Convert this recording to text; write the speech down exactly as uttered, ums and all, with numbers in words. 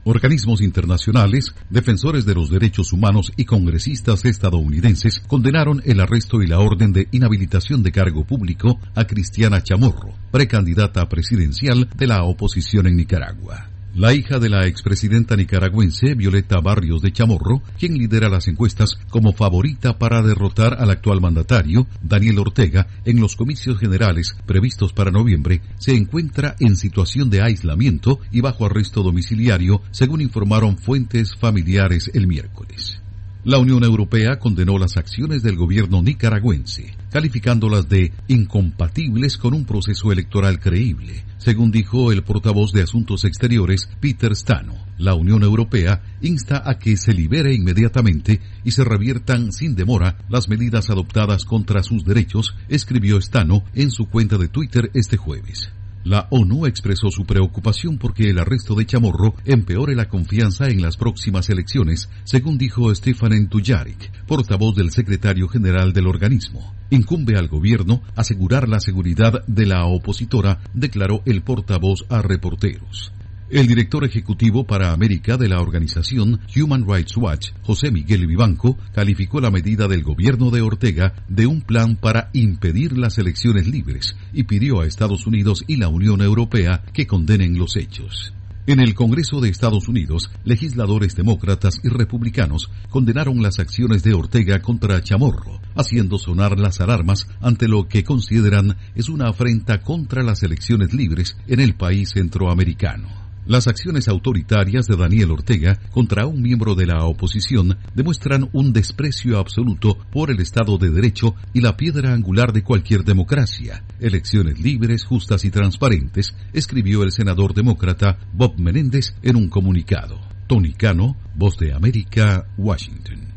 Organismos internacionales, defensores de los derechos humanos y congresistas estadounidenses condenaron el arresto y la orden de inhabilitación de cargo público a Cristiana Chamorro, precandidata presidencial de la oposición en Nicaragua. La hija de la expresidenta nicaragüense, Violeta Barrios de Chamorro, quien lidera las encuestas como favorita para derrotar al actual mandatario, Daniel Ortega, en los comicios generales previstos para noviembre, se encuentra en situación de aislamiento y bajo arresto domiciliario, según informaron fuentes familiares el miércoles. La Unión Europea condenó las acciones del gobierno nicaragüense, calificándolas de incompatibles con un proceso electoral creíble, según dijo el portavoz de Asuntos Exteriores, Peter Stano. La Unión Europea insta a que se libere inmediatamente y se reviertan sin demora las medidas adoptadas contra sus derechos, escribió Stano en su cuenta de Twitter este jueves. La ONU expresó su preocupación porque el arresto de Chamorro empeore la confianza en las próximas elecciones, según dijo Stefan Dujarric, portavoz del secretario general del organismo. Incumbe al gobierno asegurar la seguridad de la opositora, declaró el portavoz a reporteros. El director ejecutivo para América de la organización Human Rights Watch, José Miguel Vivanco, calificó la medida del gobierno de Ortega de un plan para impedir las elecciones libres y pidió a Estados Unidos y la Unión Europea que condenen los hechos. En el Congreso de Estados Unidos, legisladores demócratas y republicanos condenaron las acciones de Ortega contra Chamorro, haciendo sonar las alarmas ante lo que consideran es una afrenta contra las elecciones libres en el país centroamericano. Las acciones autoritarias de Daniel Ortega contra un miembro de la oposición demuestran un desprecio absoluto por el Estado de Derecho y la piedra angular de cualquier democracia. Elecciones libres, justas y transparentes, escribió el senador demócrata Bob Menéndez en un comunicado. Tony Cano, Voz de América, Washington.